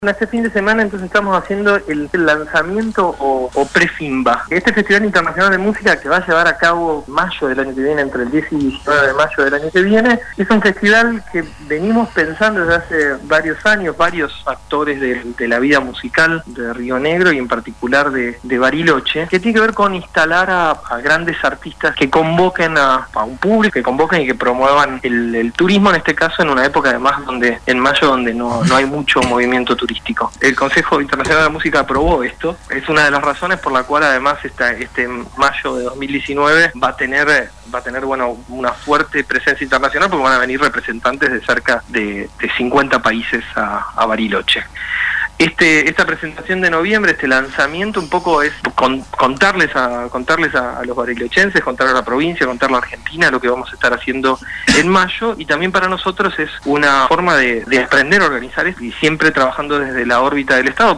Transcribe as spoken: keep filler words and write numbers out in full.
Este fin de semana entonces estamos haciendo el, el lanzamiento o, o pre-FIMBA. Este Festival Internacional de Música que va a llevar a cabo mayo del año que viene, entre el diez y diecinueve de mayo del año que viene, es un festival que venimos pensando desde hace varios años, varios actores de, de la vida musical de Río Negro y en particular de, de Bariloche, que tiene que ver con instalar a, a grandes artistas que convoquen a, a un público, que convoquen y que promuevan el, el turismo, en este caso en una época además donde en mayo donde no, no hay mucho movimiento turístico. El Consejo Internacional de la Música aprobó esto, es una de las razones por la cual además esta, este mayo de dos mil diecinueve va a tener va a tener bueno una fuerte presencia internacional porque van a venir representantes de cerca de, de cincuenta países a, a Bariloche. Este, esta presentación de noviembre, este lanzamiento un poco es con, contarles a contarles a, a los barilochenses, contarles a la provincia, contarle a Argentina lo que vamos a estar haciendo en mayo, y también para nosotros es una forma de, de aprender a organizar esto y siempre trabajando desde la órbita del Estado.